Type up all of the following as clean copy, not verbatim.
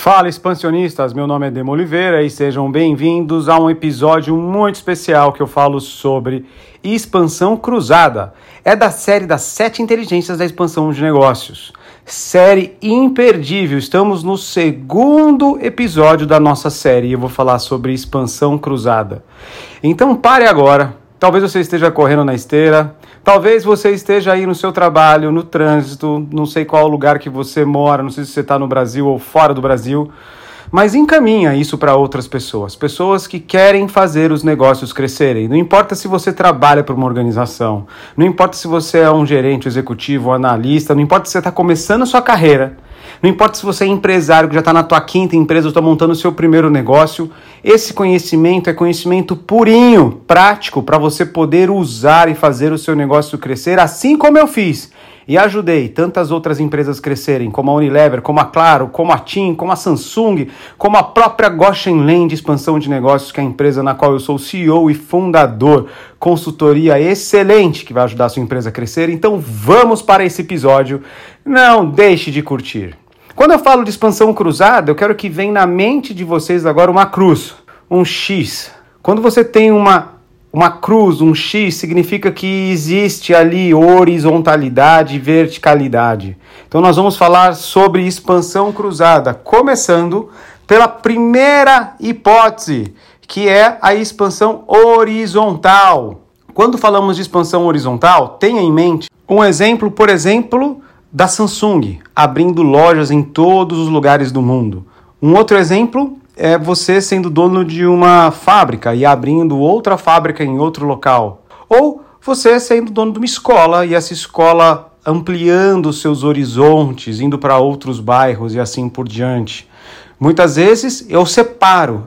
Fala, expansionistas! Meu nome é Demo Oliveira e sejam bem-vindos a um episódio muito especial que eu falo sobre expansão cruzada. É da série das 7 inteligências da expansão de negócios. Série imperdível. Estamos no segundo episódio da nossa série e eu vou falar sobre expansão cruzada. Então pare agora. Talvez você esteja correndo na esteira, talvez você esteja aí no seu trabalho, no trânsito, não sei qual lugar que você mora, não sei se você está no Brasil ou fora do Brasil, mas encaminha isso para outras pessoas, pessoas que querem fazer os negócios crescerem. Não importa se você trabalha para uma organização, não importa se você é um gerente executivo, um analista, não importa se você está começando a sua carreira, não importa se você é empresário que já está na tua 5ª empresa ou está montando o seu primeiro negócio, esse conhecimento é conhecimento purinho, prático, para você poder usar e fazer o seu negócio crescer, assim como eu fiz. E ajudei tantas outras empresas crescerem, como a Unilever, como a Claro, como a TIM, como a Samsung, como a própria Goshen Land Expansão de Negócios, que é a empresa na qual eu sou CEO e fundador. Consultoria excelente que vai ajudar a sua empresa a crescer. Então vamos para esse episódio. Não deixe de curtir. Quando eu falo de expansão cruzada, eu quero que venha na mente de vocês agora uma cruz, um X. Quando você tem uma cruz, um X, significa que existe ali horizontalidade e verticalidade. Então nós vamos falar sobre expansão cruzada, começando pela primeira hipótese, que é a expansão horizontal. Quando falamos de expansão horizontal, tenha em mente um exemplo, por exemplo, da Samsung, abrindo lojas em todos os lugares do mundo. Um outro exemplo é você sendo dono de uma fábrica e abrindo outra fábrica em outro local. Ou você sendo dono de uma escola e essa escola ampliando seus horizontes, indo para outros bairros e assim por diante. Muitas vezes eu separo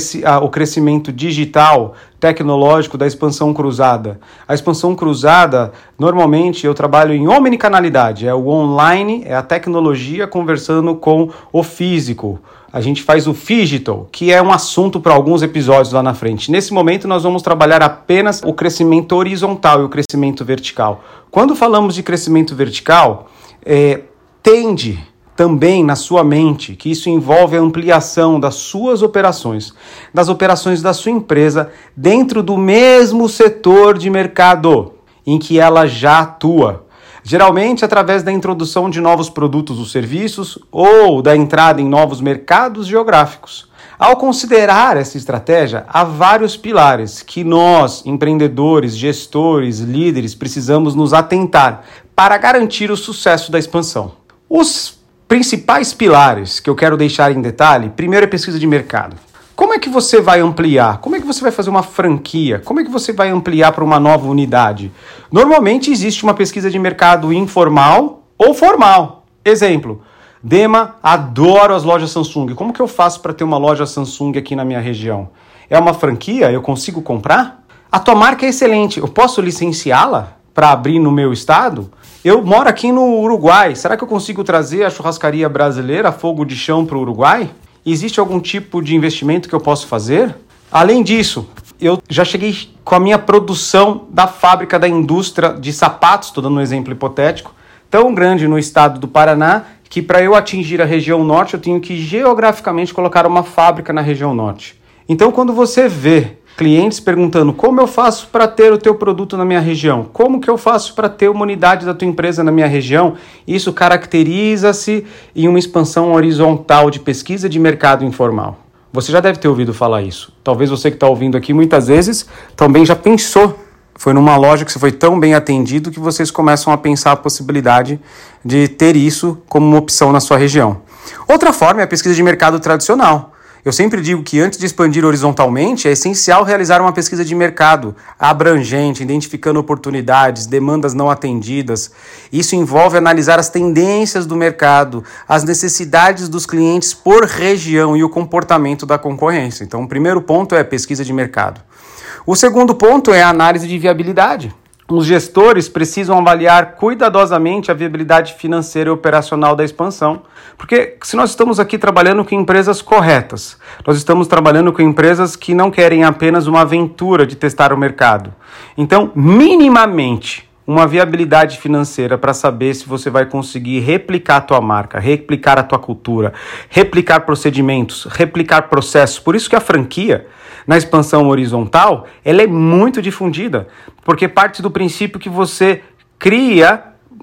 o crescimento digital, tecnológico da expansão cruzada. A expansão cruzada, normalmente eu trabalho em omnicanalidade, é o online, é a tecnologia conversando com o físico. A gente faz o phygital, que é um assunto para alguns episódios lá na frente. Nesse momento nós vamos trabalhar apenas o crescimento horizontal e o crescimento vertical. Quando falamos de crescimento vertical, tende também na sua mente que isso envolve a ampliação das suas operações, das operações da sua empresa dentro do mesmo setor de mercado em que ela já atua. Geralmente através da introdução de novos produtos ou serviços ou da entrada em novos mercados geográficos. Ao considerar essa estratégia, há vários pilares que nós, empreendedores, gestores, líderes, precisamos nos atentar para garantir o sucesso da expansão. Os principais pilares que eu quero deixar em detalhe, primeiro é pesquisa de mercado. Como é que você vai ampliar? Como é que você vai fazer uma franquia? Como é que você vai ampliar para uma nova unidade? Normalmente existe uma pesquisa de mercado informal ou formal. Exemplo, Dema, adoro as lojas Samsung. Como que eu faço para ter uma loja Samsung aqui na minha região? É uma franquia? Eu consigo comprar? A tua marca é excelente. Eu posso licenciá-la para abrir no meu estado? Eu moro aqui no Uruguai. Será que eu consigo trazer a churrascaria brasileira Fogo de Chão para o Uruguai? Existe algum tipo de investimento que eu posso fazer? Além disso, eu já cheguei com a minha produção da fábrica da indústria de sapatos, estou dando um exemplo hipotético, tão grande no estado do Paraná, que para eu atingir a região norte, eu tenho que geograficamente colocar uma fábrica na região norte. Então, quando você vê clientes perguntando como eu faço para ter o teu produto na minha região, como que eu faço para ter uma unidade da tua empresa na minha região, isso caracteriza-se em uma expansão horizontal de pesquisa de mercado informal. Você já deve ter ouvido falar isso. Talvez você que está ouvindo aqui muitas vezes também já pensou. Foi numa loja que você foi tão bem atendido que vocês começam a pensar a possibilidade de ter isso como uma opção na sua região. Outra forma é a pesquisa de mercado tradicional. Eu sempre digo que antes de expandir horizontalmente, é essencial realizar uma pesquisa de mercado abrangente, identificando oportunidades, demandas não atendidas. Isso envolve analisar as tendências do mercado, as necessidades dos clientes por região e o comportamento da concorrência. Então, o primeiro ponto é pesquisa de mercado. O segundo ponto é a análise de viabilidade. Os gestores precisam avaliar cuidadosamente a viabilidade financeira e operacional da expansão, porque se nós estamos aqui trabalhando com empresas corretas, nós estamos trabalhando com empresas que não querem apenas uma aventura de testar o mercado. Então, minimamente, uma viabilidade financeira para saber se você vai conseguir replicar a tua marca, replicar a tua cultura, replicar procedimentos, replicar processos. Por isso que a franquia, na expansão horizontal, ela é muito difundida, porque parte do princípio que você cria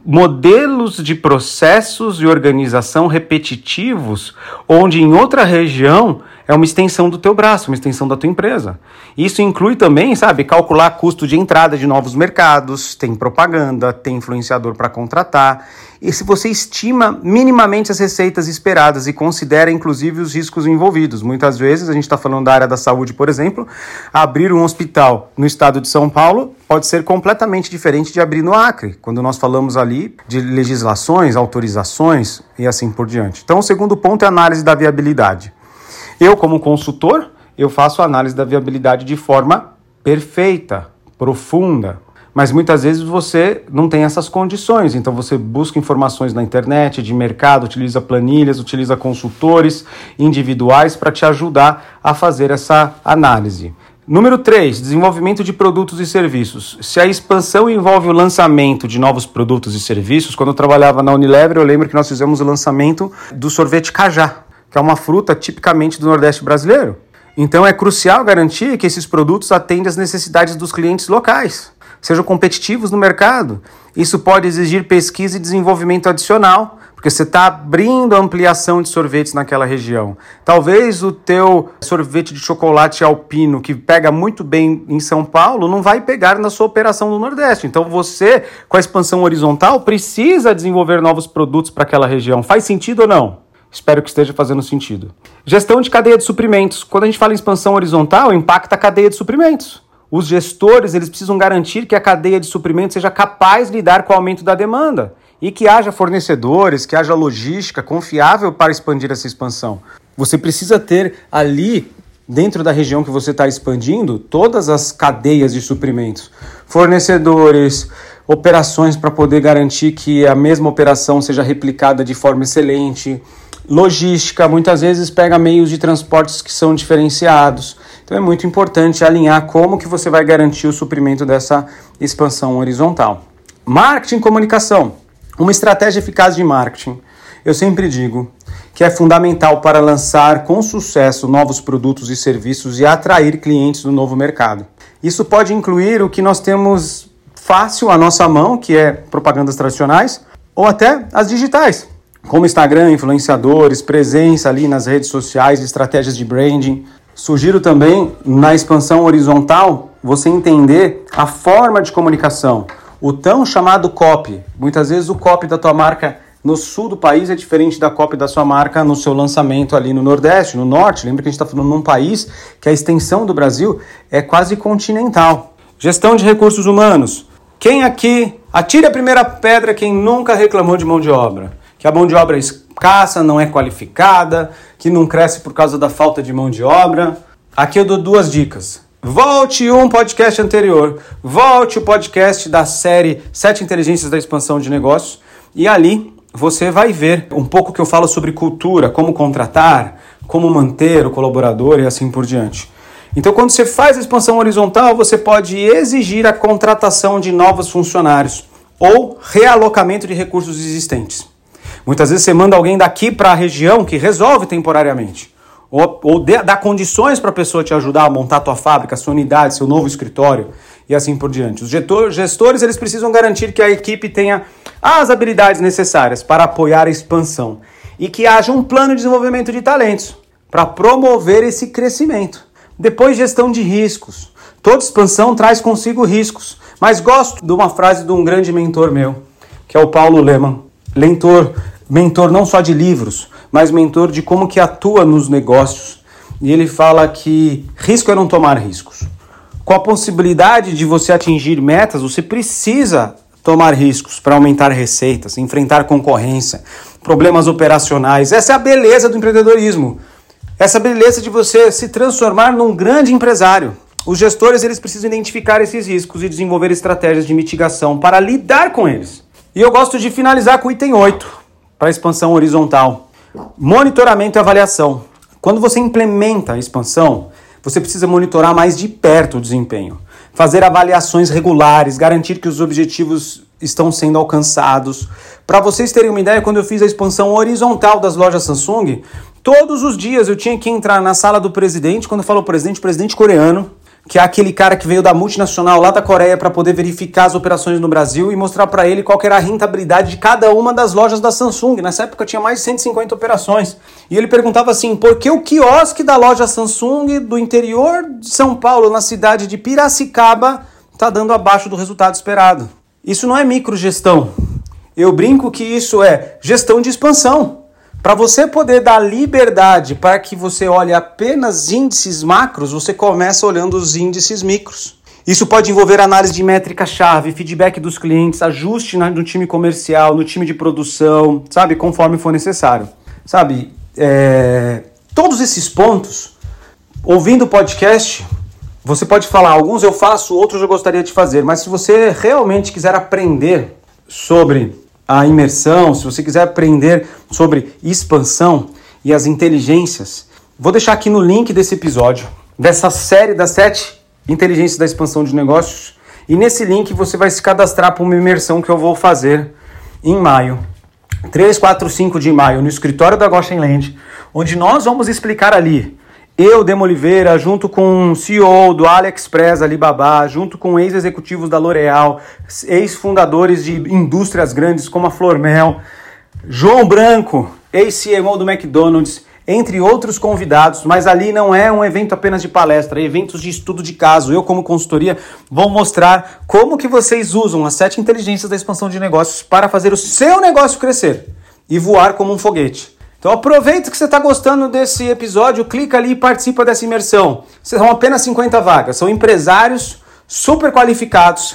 modelos de processos e organização repetitivos, onde em outra região é uma extensão do teu braço, uma extensão da tua empresa. Isso inclui também, calcular custo de entrada de novos mercados, tem propaganda, tem influenciador para contratar. E se você estima minimamente as receitas esperadas e considera inclusive os riscos envolvidos. Muitas vezes, a gente está falando da área da saúde, por exemplo, abrir um hospital no estado de São Paulo pode ser completamente diferente de abrir no Acre, quando nós falamos ali de legislações, autorizações e assim por diante. Então, o segundo ponto é a análise da viabilidade. Eu, como consultor, eu faço a análise da viabilidade de forma perfeita, profunda, mas muitas vezes você não tem essas condições, então você busca informações na internet, de mercado, utiliza planilhas, utiliza consultores individuais para te ajudar a fazer essa análise. Número 3, desenvolvimento de produtos e serviços. Se a expansão envolve o lançamento de novos produtos e serviços, quando eu trabalhava na Unilever, eu lembro que nós fizemos o lançamento do sorvete Cajá, que é uma fruta tipicamente do Nordeste brasileiro. Então é crucial garantir que esses produtos atendem às necessidades dos clientes locais, sejam competitivos no mercado. Isso pode exigir pesquisa e desenvolvimento adicional, porque você está abrindo a ampliação de sorvetes naquela região. Talvez o teu sorvete de chocolate alpino, que pega muito bem em São Paulo, não vai pegar na sua operação no Nordeste. Então você, com a expansão horizontal, precisa desenvolver novos produtos para aquela região. Faz sentido ou não? Espero que esteja fazendo sentido. Gestão de cadeia de suprimentos. Quando a gente fala em expansão horizontal, impacta a cadeia de suprimentos. Os gestores, eles precisam garantir que a cadeia de suprimentos seja capaz de lidar com o aumento da demanda e que haja fornecedores, que haja logística confiável para expandir essa expansão. Você precisa ter ali, dentro da região que você está expandindo, todas as cadeias de suprimentos. Fornecedores, operações para poder garantir que a mesma operação seja replicada de forma excelente. Logística, muitas vezes pega meios de transportes que são diferenciados. Então é muito importante alinhar como que você vai garantir o suprimento dessa expansão horizontal. Marketing e comunicação. Uma estratégia eficaz de marketing, eu sempre digo, que é fundamental para lançar com sucesso novos produtos e serviços e atrair clientes do novo mercado. Isso pode incluir o que nós temos fácil à nossa mão, que é propagandas tradicionais, ou até as digitais, como Instagram, influenciadores, presença ali nas redes sociais, estratégias de branding. Sugiro também, na expansão horizontal, você entender a forma de comunicação, o tão chamado copy. Muitas vezes o copy da tua marca no sul do país é diferente da copy da sua marca no seu lançamento ali no Nordeste, no Norte. Lembra que a gente está falando num país que a extensão do Brasil é quase continental. Gestão de recursos humanos. Quem aqui, atire a primeira pedra quem nunca reclamou de mão de obra. Que a mão de obra é escassa, não é qualificada, que não cresce por causa da falta de mão de obra. Aqui eu dou 2 dicas. Volte um podcast anterior, volte o podcast da série 7 Inteligências da Expansão de Negócios e ali você vai ver um pouco que eu falo sobre cultura, como contratar, como manter o colaborador e assim por diante. Então, quando você faz a expansão horizontal, você pode exigir a contratação de novos funcionários ou realocamento de recursos existentes. Muitas vezes você manda alguém daqui para a região que resolve temporariamente. Ou dá condições para a pessoa te ajudar a montar a tua fábrica, a sua unidade, seu novo escritório e assim por diante. Os gestores eles precisam garantir que a equipe tenha as habilidades necessárias para apoiar a expansão e que haja um plano de desenvolvimento de talentos para promover esse crescimento. Depois, gestão de riscos. Toda expansão traz consigo riscos, mas gosto de uma frase de um grande mentor meu, que é o Paulo Lemann. Mentor não só de livros, mas mentor de como que atua nos negócios. E ele fala que risco é não tomar riscos. Com a possibilidade de você atingir metas, você precisa tomar riscos para aumentar receitas, enfrentar concorrência, problemas operacionais. Essa é a beleza do empreendedorismo. Essa beleza de você se transformar num grande empresário. Os gestores eles precisam identificar esses riscos e desenvolver estratégias de mitigação para lidar com eles. E eu gosto de finalizar com o item 8, para a expansão horizontal. Monitoramento e avaliação. Quando você implementa a expansão, você precisa monitorar mais de perto o desempenho. fazer avaliações regulares, garantir que os objetivos estão sendo alcançados. Para vocês terem uma ideia, quando eu fiz a expansão horizontal das lojas Samsung, todos os dias eu tinha que entrar na sala do presidente, quando eu falo presidente, o presidente coreano, que é aquele cara que veio da multinacional lá da Coreia para poder verificar as operações no Brasil e mostrar para ele qual que era a rentabilidade de cada uma das lojas da Samsung. Nessa época tinha mais de 150 operações. E ele perguntava assim, por que o quiosque da loja Samsung do interior de São Paulo, na cidade de Piracicaba, está dando abaixo do resultado esperado? Isso não é microgestão. Eu brinco que isso é gestão de expansão. Para você poder dar liberdade para que você olhe apenas índices macros, você começa olhando os índices micros. Isso pode envolver análise de métrica-chave, feedback dos clientes, ajuste no time comercial, no time de produção, sabe, conforme for necessário. Sabe, todos esses pontos, ouvindo o podcast, você pode falar, alguns eu faço, outros eu gostaria de fazer, mas se você realmente quiser aprender sobre a imersão, se você quiser aprender sobre expansão e as inteligências, vou deixar aqui no link desse episódio, dessa série das 7 inteligências da expansão de negócios, e nesse link você vai se cadastrar para uma imersão que eu vou fazer em maio, 3, 4, 5 de maio, no escritório da Goshen Land, onde nós vamos explicar ali, eu, Demo Oliveira, junto com o CEO do AliExpress, Alibaba, junto com ex-executivos da L'Oréal, ex-fundadores de indústrias grandes como a Flormel, João Branco, ex-CMO do McDonald's, entre outros convidados, mas ali não é um evento apenas de palestra, é eventos de estudo de caso. Eu, como consultoria, vou mostrar como que vocês usam as 7 inteligências da expansão de negócios para fazer o seu negócio crescer e voar como um foguete. Então aproveita que você está gostando desse episódio, clica ali e participa dessa imersão. São apenas 50 vagas, são empresários super qualificados,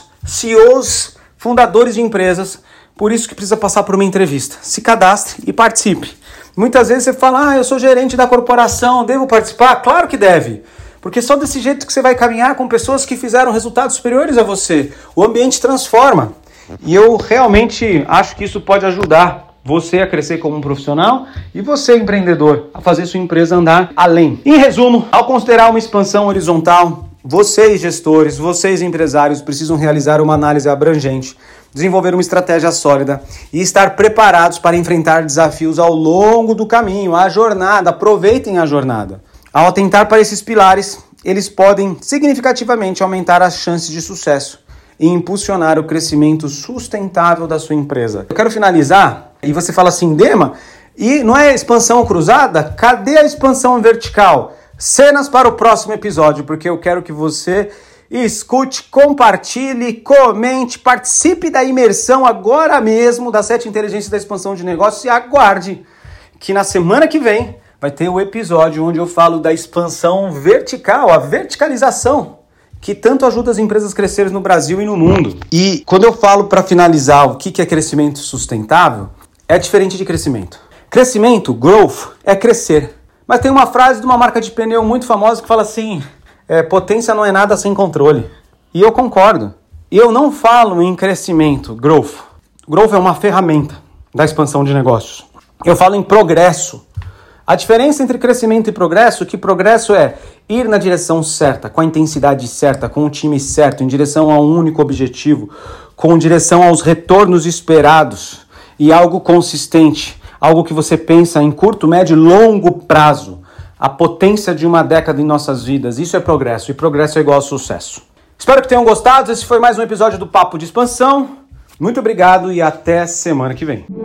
CEOs, fundadores de empresas, por isso que precisa passar por uma entrevista. Se cadastre e participe. Muitas vezes você fala, eu sou gerente da corporação, devo participar? Claro que deve, porque só desse jeito que você vai caminhar com pessoas que fizeram resultados superiores a você. O ambiente transforma e eu realmente acho que isso pode ajudar você a crescer como um profissional e você, empreendedor, a fazer sua empresa andar além. Em resumo, ao considerar uma expansão horizontal, vocês, gestores, vocês, empresários, precisam realizar uma análise abrangente, desenvolver uma estratégia sólida e estar preparados para enfrentar desafios ao longo do caminho, a jornada. Aproveitem a jornada. Ao atentar para esses pilares, eles podem significativamente aumentar as chances de sucesso e impulsionar o crescimento sustentável da sua empresa. Eu quero finalizar, e você fala assim, Dema, e não é expansão cruzada? Cadê a expansão vertical? Cenas para o próximo episódio, porque eu quero que você escute, compartilhe, comente, participe da imersão agora mesmo das 7 inteligências da expansão de negócios e aguarde que na semana que vem vai ter o episódio onde eu falo da expansão vertical, a verticalização, que tanto ajuda as empresas a crescerem no Brasil e no mundo. E quando eu falo para finalizar o que é crescimento sustentável, é diferente de crescimento. Crescimento, growth, é crescer. Mas tem uma frase de uma marca de pneu muito famosa que fala assim, potência não é nada sem controle. E eu concordo. E eu não falo em crescimento, growth. Growth é uma ferramenta da expansão de negócios. Eu falo em progresso. A diferença entre crescimento e progresso é que progresso é ir na direção certa, com a intensidade certa, com o time certo, em direção a um único objetivo, com direção aos retornos esperados e algo consistente, algo que você pensa em curto, médio e longo prazo. A potência de uma década em nossas vidas, isso é progresso, e progresso é igual a sucesso. Espero que tenham gostado, esse foi mais um episódio do Papo de Expansão. Muito obrigado e até semana que vem.